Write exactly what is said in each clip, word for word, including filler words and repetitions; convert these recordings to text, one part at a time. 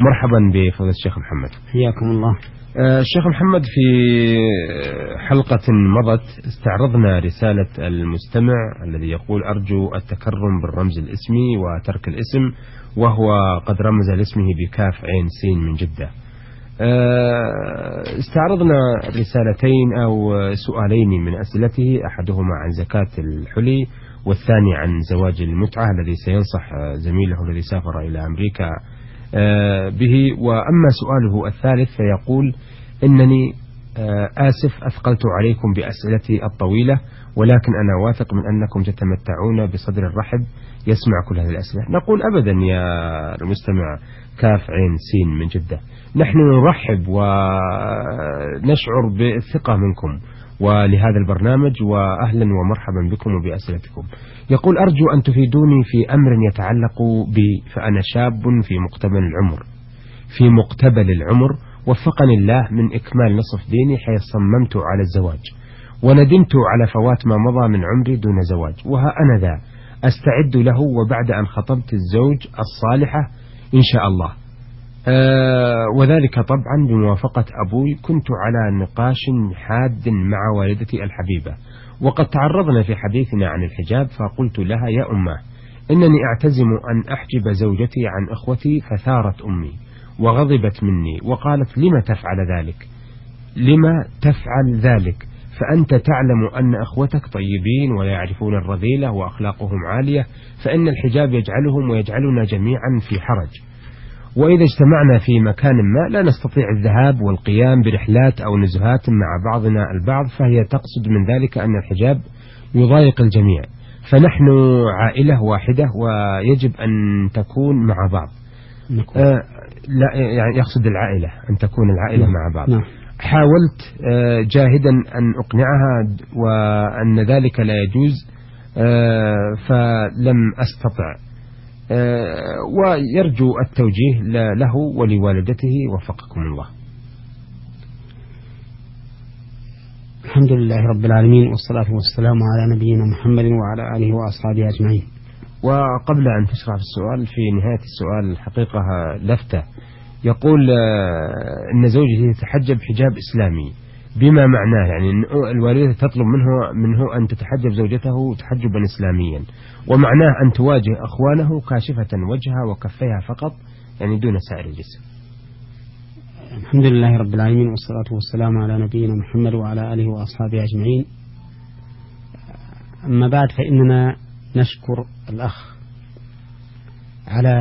مرحبا بفضل الشيخ محمد. حياكم الله. الشيخ محمد، في حلقة مضت استعرضنا رسالة المستمع الذي يقول أرجو التكرم بالرمز الاسمي وترك الاسم، وهو قد رمز لاسمه بكاف عين سين من جدة. استعرضنا رسالتين أو سؤالين من أسئلته، أحدهما عن زكاة الحلي والثاني عن زواج المتعة الذي سينصح زميله الذي سافر إلى أمريكا به. وأما سؤاله الثالث فيقول إنني آسف أثقلت عليكم بأسئلتي الطويلة، ولكن أنا واثق من أنكم تتمتعون بصدر الرحب يسمع كل هذه الأسئلة. نقول أبدا يا المستمع كاف عين سين من جدة، نحن نرحب ونشعر بالثقة منكم ولهذا البرنامج، وأهلا ومرحبا بكم وبأسئلتكم. يقول أرجو أن تفيدوني في أمر يتعلق بي، فأنا شاب في مقتبل العمر في مقتبل العمر وفقني الله من إكمال نصف ديني، حيث صممت على الزواج وندمت على فوات ما مضى من عمري دون زواج، وها أنا ذا أستعد له، وبعد أن خطبت الزوج الصالحة إن شاء الله، أه وذلك طبعا بموافقة أبوي. كنت على نقاش حاد مع والدتي الحبيبة، وقد تعرضنا في حديثنا عن الحجاب، فقلت لها يا أمه إنني أعتزم أن أحجب زوجتي عن أخوتي، فثارت أمي وغضبت مني وقالت لما تفعل ذلك لما تفعل ذلك فأنت تعلم أن أخوتك طيبين ولا يعرفون الرذيلة وأخلاقهم عالية، فإن الحجاب يجعلهم ويجعلنا جميعا في حرج، وإذا اجتمعنا في مكان ما لا نستطيع الذهاب والقيام برحلات أو نزهات مع بعضنا البعض، فهي تقصد من ذلك أن الحجاب يضايق الجميع، فنحن عائلة واحدة ويجب أن تكون مع بعض. آه لا يعني يقصد العائلة أن تكون العائلة نعم. مع بعض. نعم. حاولت آه جاهدا أن أقنعها وأن ذلك لا يجوز، آه فلم أستطع، آه ويرجو التوجيه له ولوالدته وفقكم الله. الحمد لله رب العالمين، والصلاة والسلام على نبينا محمد وعلى آله وأصحابه أجمعين. وقبل أن تشرح السؤال، في نهاية السؤال الحقيقة لفتة، يقول إن زوجته يتحجب حجاب إسلامي، بما معناه يعني أن الوالدة تطلب منه منه أن تتحجب زوجته تحجبا إسلاميا، ومعناه أن تواجه أخوانه كاشفة وجهها وكفيها فقط، يعني دون سائر الجسم. الحمد لله رب العالمين، والصلاة والسلام على نبينا محمد وعلى آله وأصحابه أجمعين. أما بعد، فإننا نشكر الأخ على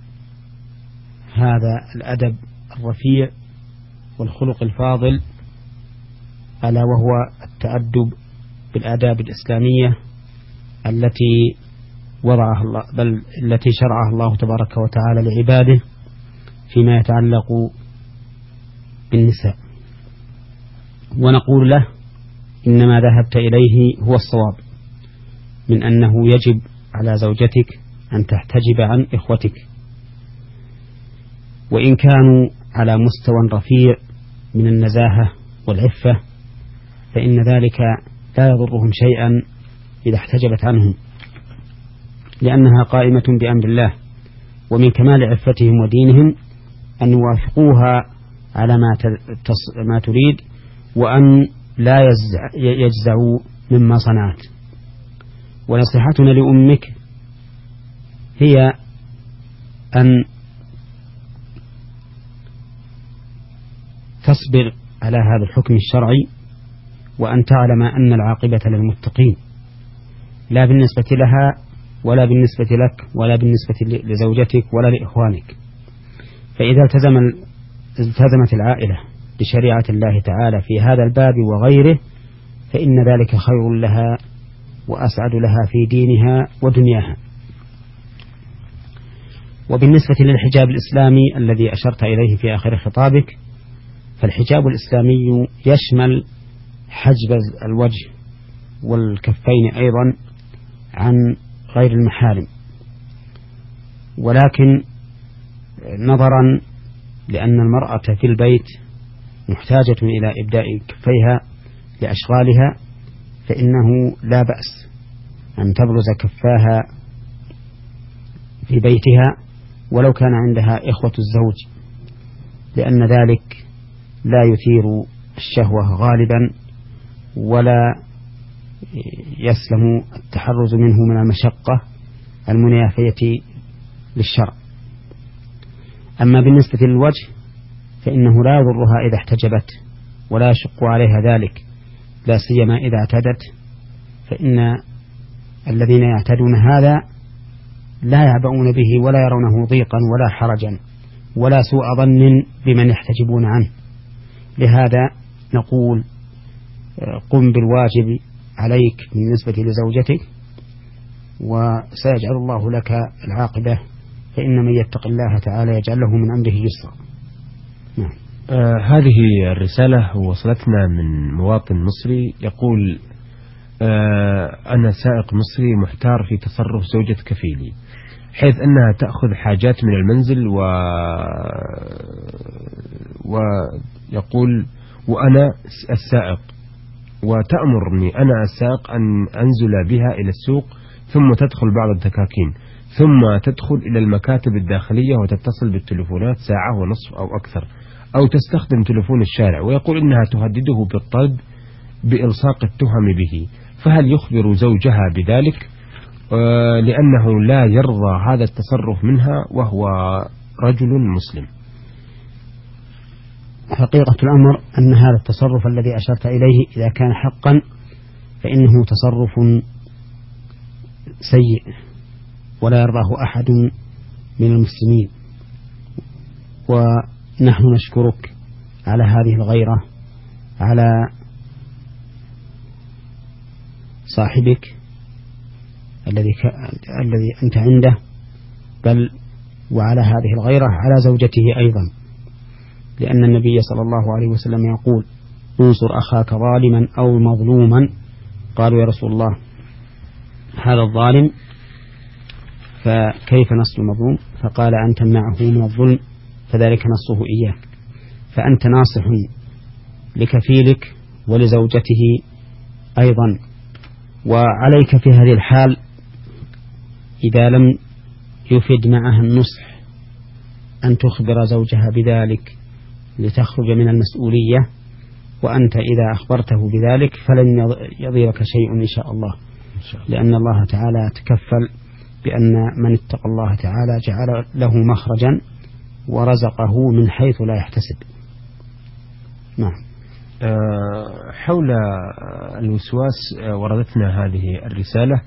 هذا الأدب الرفيع والخلق الفاضل، ألا وهو التأدب بالآداب الإسلامية التي وضعها الله بل التي شرعها الله تبارك وتعالى لعباده فيما يتعلق بالنساء. ونقول له إنما ذهبت إليه هو الصواب، من أنه يجب على زوجتك أن تحتجب عن إخوتك، وإن كانوا على مستوى رفيع من النزاهة والعفة فإن ذلك لا يضرهم شيئا إذا احتجبت عنهم، لأنها قائمة بأمر الله، ومن كمال عفتهم ودينهم أن يوافقوها على ما ما تريد، وأن لا يجزعوا مما صنعت. ونصيحتنا لأمك هي أن تصبر على هذا الحكم الشرعي، وأن تعلم أن العاقبة للمتقين، لا بالنسبة لها ولا بالنسبة لك ولا بالنسبة لزوجتك ولا لإخوانك. فإذا التزم التزمت العائلة بشريعة الله تعالى في هذا الباب وغيره فإن ذلك خير لها وأسعد لها في دينها ودنياها. وبالنسبة للحجاب الإسلامي الذي أشرت إليه في آخر خطابك، فالحجاب الإسلامي يشمل حجب الوجه والكفين أيضا عن غير المحارم، ولكن نظرا لأن المرأة في البيت محتاجة إلى إبداء كفيها لأشغالها، فإنه لا بأس أن تبرز كفاها في بيتها ولو كان عندها إخوة الزوج لأن ذلك لا يثير الشهوة غالبا ولا يسلم التحرز منه من المشقة المنافية للشرع. أما بالنسبة للوجه فإنه لا يضرها إذا احتجبت ولا يشق عليها ذلك، لا سيما إذا اعتدت، فإن الذين يعتدون هذا لا يعبؤون به ولا يرونه ضيقا ولا حرجا ولا سوء ظن بمن يحتجبون عنه. لهذا نقول قم بالواجب عليك بالنسبة لزوجتك وسيجعل الله لك العاقبة، فإن من يتق الله تعالى يجعل له من أمره يسرا. نعم. آه هذه الرسالة وصلتنا من مواطن مصري يقول: آه أنا سائق مصري محتار في تصرف زوجة كفيلي، حيث أنها تأخذ حاجات من المنزل و... ويقول وأنا السائق، وتأمرني أنا السائق أن أنزل بها إلى السوق ثم تدخل بعض الدكاكين ثم تدخل إلى المكاتب الداخلية وتتصل بالتلفونات ساعة ونصف أو أكثر، أو تستخدم تلفون الشارع، ويقول إنها تهدده بالطرد بإلصاق التهم به. فهل يخبر زوجها بذلك؟ آه لأنه لا يرضى هذا التصرف منها وهو رجل مسلم. حقيقة الأمر أن هذا التصرف الذي أشرت إليه إذا كان حقا فإنه تصرف سيء ولا يرضاه أحد من المسلمين، ونحن نشكرك على هذه الغيرة على صاحبك الذي ك... الذي أنت عنده، بل وعلى هذه الغيرة على زوجته أيضا، لأن النبي صلى الله عليه وسلم يقول: انصر أخاك ظالما أو مظلوما. قالوا: يا رسول الله هذا الظالم فكيف نصر المظلوم؟ فقال: أن تمنعه من الظلم فذلك نصره إياك. فأنت ناصح لكفيلك ولزوجته أيضا، وعليك في هذه الحال إذا لم يفد معها النصح أن تخبر زوجها بذلك لتخرج من المسؤولية، وأنت إذا أخبرته بذلك فلن يضيرك شيء إن شاء الله، لأن الله تعالى تكفل بأن من اتقى الله تعالى جعل له مخرجا ورزقه من حيث لا يحتسب. نعم. حول الوسواس وردتنا هذه الرسالة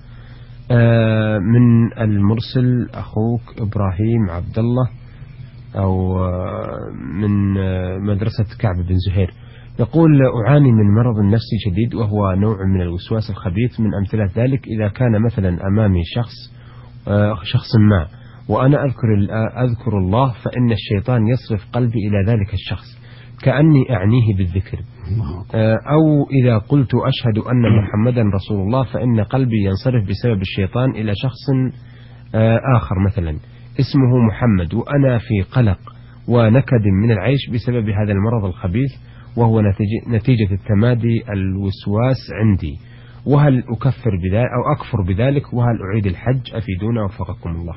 من المرسل أخوك إبراهيم عبد الله أو من مدرسة كعب بن زهير، يقول: أعاني من مرض نفسي شديد وهو نوع من الوسواس الخبيث. من أمثلة ذلك إذا كان مثلا أمامي شخص شخص ما وأنا أذكر أذكر الله فإن الشيطان يصرف قلبي إلى ذلك الشخص كأني أعنيه بالذكر، أو إذا قلت أشهد أن محمدا رسول الله فإن قلبي ينصرف بسبب الشيطان إلى شخص آخر مثلا اسمه محمد، وأنا في قلق ونكد من العيش بسبب هذا المرض الخبيث وهو نتيجة التمادي الوسواس عندي. وهل أكفر بذلك أو أكفر بذلك؟ وهل أعيد الحج؟ أفيدونا وفقكم الله.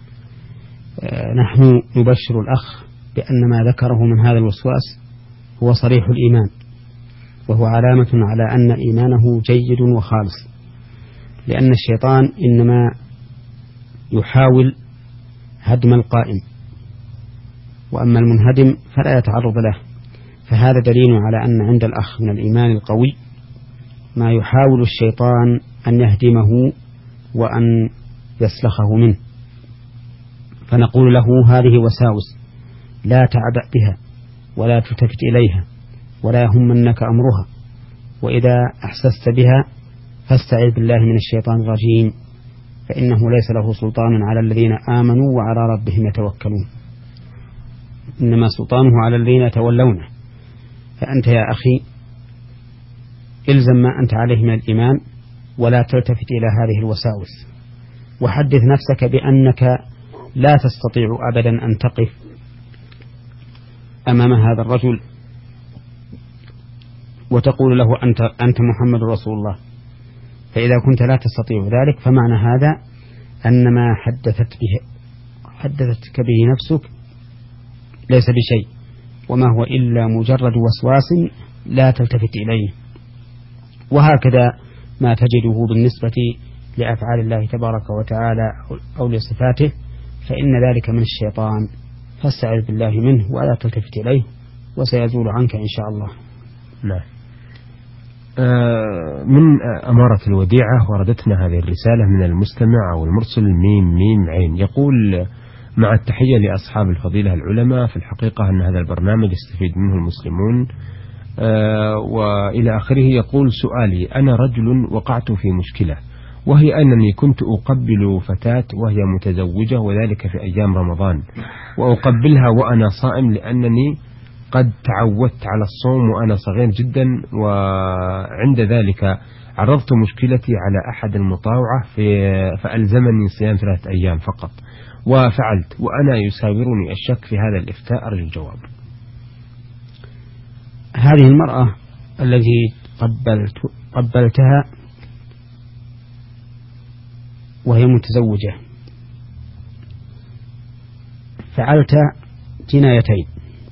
نحن نبشر الأخ بأن ما ذكره من هذا الوسواس هو صريح الإيمان، وهو علامة على أن إيمانه جيد وخالص، لأن الشيطان إنما يحاول هدم القائم، وأما المنهدم فلا يتعرض له. فهذا دليل على أن عند الأخ من الإيمان القوي ما يحاول الشيطان أن يهدمه وأن يسلخه منه. فنقول له: هذه وساوس لا تعبأ بها ولا تلتفت إليها ولا يهمنك أمرها، وإذا أحسست بها فاستعذ بالله من الشيطان الرجيم، فإنه ليس له سلطان على الذين آمنوا وعلى ربهم يتوكلون، إنما سلطانه على الذين يتولونه. فأنت يا أخي إلزم ما أنت عليه من الإيمان ولا تلتفت إلى هذه الوساوس، وحدث نفسك بأنك لا تستطيع أبدا أن تقف أمام هذا الرجل وتقول له: أنت, أنت محمد رسول الله. فإذا كنت لا تستطيع ذلك فمعنى هذا أن ما حدثت به حدثتك به نفسك ليس بشيء، وما هو إلا مجرد وسواس لا تلتفت إليه. وهكذا ما تجده بالنسبة لأفعال الله تبارك وتعالى أو لصفاته، فإن ذلك من الشيطان، فاستعذ بالله منه ولا تلتفت إليه وسيزول عنك إن شاء الله. نعم. آه من أمارة الوديعة وردتنا هذه الرسالة من المستمع أو المرسل ميم ميم عين، يقول: مع التحية لأصحاب الفضيلة العلماء، في الحقيقة أن هذا البرنامج يستفيد منه المسلمون، آه وإلى آخره. يقول: سؤالي: أنا رجل وقعت في مشكلة، وهي أنني كنت أقبل فتاة وهي متزوجة، وذلك في أيام رمضان، وأقبلها وأنا صائم لأنني قد تعودت على الصوم وأنا صغير جدا. وعند ذلك عرضت مشكلتي على أحد المطاوعة فألزمني صيام ثلاثة أيام فقط، وفعلت وأنا يساورني الشك في هذا الإفتاء، أرجو الجواب. هذه المرأة التي قبلت قبلتها وهي متزوجة، فعلت جنايتين.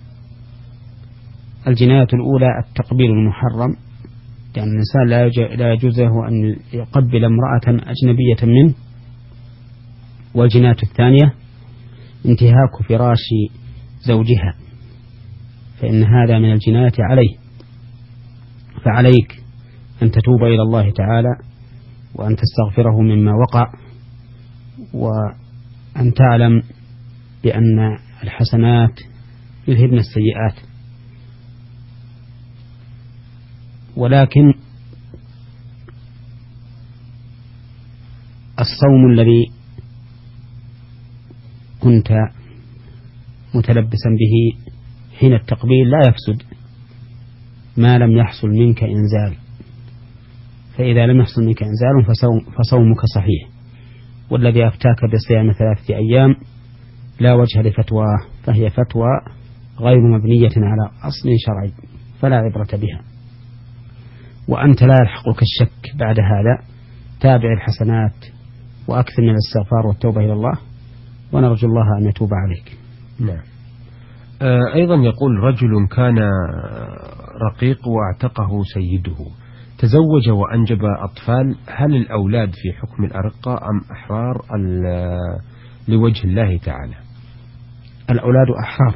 الجناية الأولى التقبيل المحرم، لأن الإنسان لا يجوز له أن يقبل امرأة أجنبية منه. والجناية الثانية انتهاك فراش زوجها، فإن هذا من الجناية عليه. فعليك أن تتوب إلى الله تعالى وأن تستغفره مما وقع، وأن تعلم بأن الحسنات يذهبن السيئات. ولكن الصوم الذي كنت متلبسا به حين التقبيل لا يفسد ما لم يحصل منك إنزال، فإذا لم يحصل منك إنزال فصوم فصومك صحيح. والذي أفتاك بصيام ثلاثة أيام لا وجه لفتواه، فهي فتوى غير مبنية على أصل شرعي فلا عبرة بها. وأنت لا يلحقك الشك بعد هذا، تابع الحسنات وأكثر من الاستغفار والتوبة إلى الله، ونرجو الله أن يتوب عليك. نعم. آه أيضا يقول: رجل كان رقيق واعتقه سيده، تزوج وأنجب أطفال، هل الأولاد في حكم الأرقة أم أحرار لوجه الله تعالى؟ الأولاد أحرار،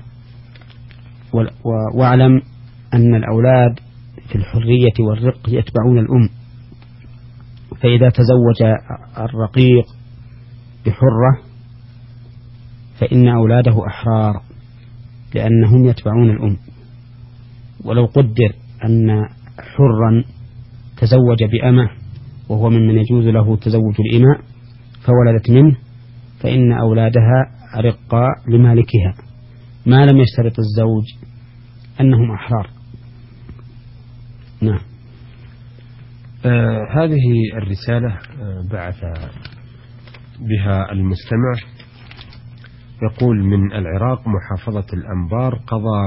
واعلم أن الأولاد في الحرية والرق يتبعون الأم، فإذا تزوج الرقيق بحرة فإن أولاده أحرار لأنهم يتبعون الأم. ولو قدر أن حرا تزوج بأمة وهو ممن يجوز له تزوج الإماء فولدت منه، فإن أولادها رقاء لمالكها ما لم يشترط الزوج أنهم أحرار. نعم. آه هذه الرسالة آه بعث بها المستمع، يقول: من العراق محافظة الأنبار، قضى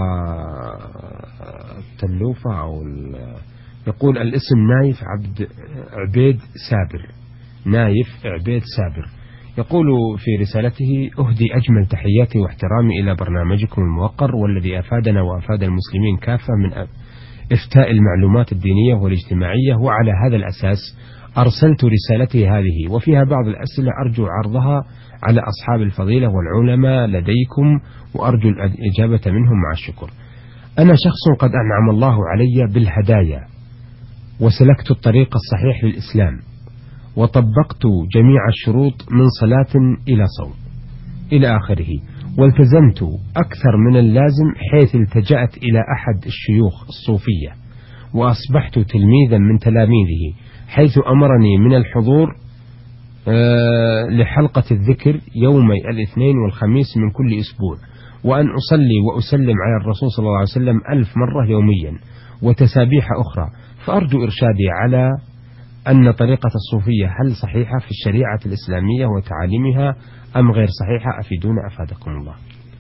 التلوفة أو يقول الاسم نايف عبد عبيد سابر، نايف عبيد سابر. يقول في رسالته: أهدي أجمل تحياتي واحترامي إلى برنامجكم الموقر، والذي أفادنا وأفاد المسلمين كافة من إفتاء المعلومات الدينية والاجتماعية، وعلى هذا الأساس أرسلت رسالتي هذه، وفيها بعض الأسئلة أرجو عرضها على أصحاب الفضيلة والعلماء لديكم، وأرجو الإجابة منهم مع الشكر. أنا شخص قد أنعم الله علي بالهدايا، وسلكت الطريق الصحيح للإسلام، وطبقت جميع الشروط من صلاة إلى صوم إلى آخره، والتزمت أكثر من اللازم، حيث التجأت إلى أحد الشيوخ الصوفية، وأصبحت تلميذا من تلاميذه، حيث أمرني من الحضور أه لحلقة الذكر يومي الاثنين والخميس من كل أسبوع، وأن أصلي وأسلم على الرسول صلى الله عليه وسلم ألف مرة يوميا، وتسابيح أخرى. فأرجو إرشادي على أن طريقة الصوفية هل صحيحة في الشريعة الإسلامية وتعاليمها أم غير صحيحة؟ أفيدونا أفادكم الله.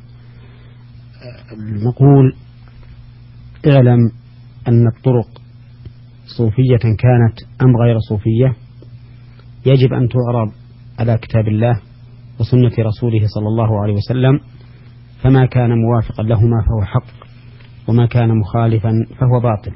نقول: اعلم أن الطرق صوفية كانت أم غير صوفية يجب أن تعرض على كتاب الله وسنة رسوله صلى الله عليه وسلم، فما كان موافقا لهما فهو حق، وما كان مخالفا فهو باطل.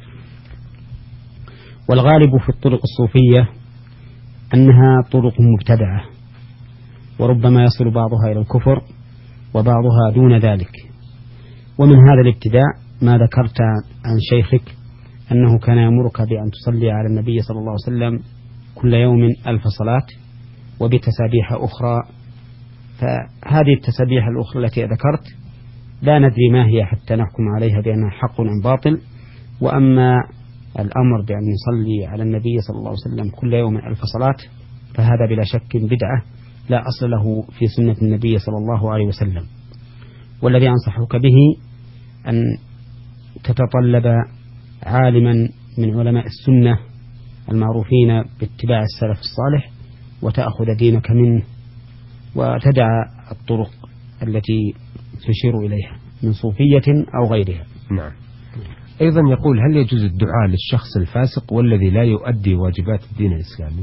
والغالب في الطرق الصوفية أنها طرق مبتدعة، وربما يصل بعضها إلى الكفر وبعضها دون ذلك. ومن هذا الابتداع ما ذكرت عن شيخك أنه كان يأمرك بأن تصلي على النبي صلى الله عليه وسلم كل يوم ألف صلاة وبتسابيح أخرى. فهذه التسابيح الأخرى التي ذكرت لا ندري ما هي حتى نحكم عليها بأنها حق أم باطل. وأما الأمر بأن نصلي على النبي صلى الله عليه وسلم كل يوم ألف صلاة فهذا بلا شك بدعة لا أصل له في سنة النبي صلى الله عليه وسلم. والذي أنصحك به أن تتطلب عالما من علماء السنة المعروفين باتباع السلف الصالح وتأخذ دينك منه، وتدع الطرق التي تشير إليها من صوفية أو غيرها. نعم. أيضا يقول: هل يجوز الدعاء للشخص الفاسق والذي لا يؤدي واجبات الدين الإسلامي؟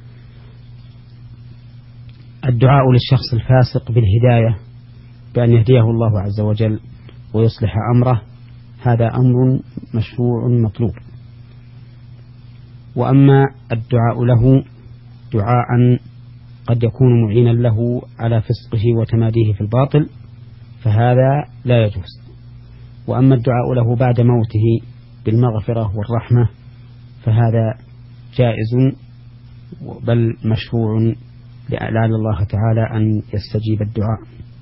الدعاء للشخص الفاسق بالهداية بأن يهديه الله عز وجل ويصلح أمره هذا أمر مشروع مطلوب. وأما الدعاء له دعاء قد يكون معينا له على فسقه وتماديه في الباطل فهذا لا يجوز. وأما الدعاء له بعد موته بالمغفرة والرحمة فهذا جائز بل مشروع لعل الله تعالى أن يستجيب الدعاء.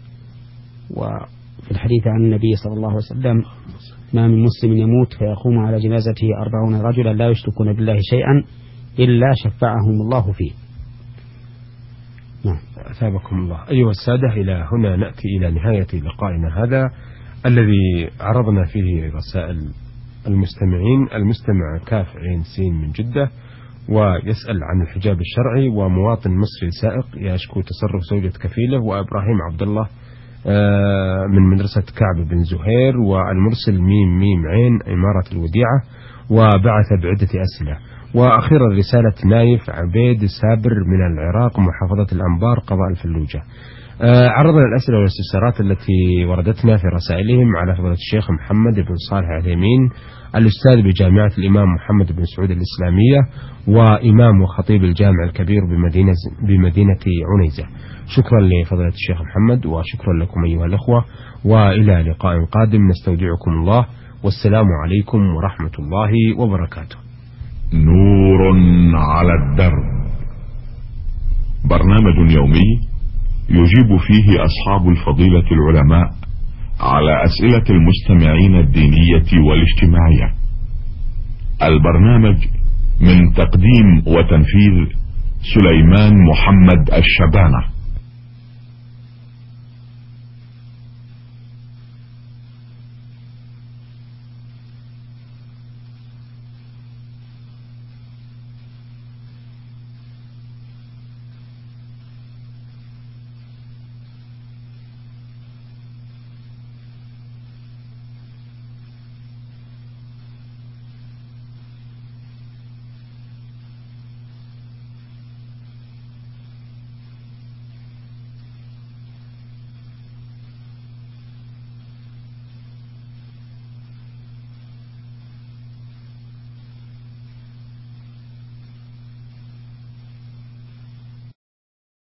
وفي الحديث عن النبي صلى الله عليه وسلم: ما من مسلم يموت فيقوم على جنازته أربعون رجلا لا يشركون بالله شيئا إلا شفعهم الله فيه. نعم. أثابكم الله. أيها السادة، إلى هنا نأتي إلى نهاية لقائنا هذا الذي عرضنا فيه رسائل المستمعين. المستمع كاف عين سين من جدة ويسأل عن الحجاب الشرعي، ومواطن مصري سائق يشكو تصرف زوجة كفيله، وإبراهيم عبد الله من مدرسة كعب بن زهير، والمرسل ميم ميم عين إمارة الوديعة، وبعث بعدة أسئلة. وأخيرا رسالة نايف عبيد سابر من العراق محافظة الأنبار قضاء الفلوجة. عرضنا الأسئلة والاستفسارات التي وردتنا في رسائلهم على فضيلة الشيخ محمد بن صالح العثيمين الأستاذ بجامعة الإمام محمد بن سعود الإسلامية وإمام وخطيب الجامع الكبير بمدينة, بمدينة عنيزة. شكرا لفضيلة الشيخ محمد وشكرا لكم أيها الأخوة، وإلى لقاء قادم نستودعكم الله، والسلام عليكم ورحمة الله وبركاته. نور على الدرب، برنامج يومي يجيب فيه أصحاب الفضيلة العلماء على أسئلة المستمعين الدينية والاجتماعية. البرنامج من تقديم وتنفيذ سليمان محمد الشبانة.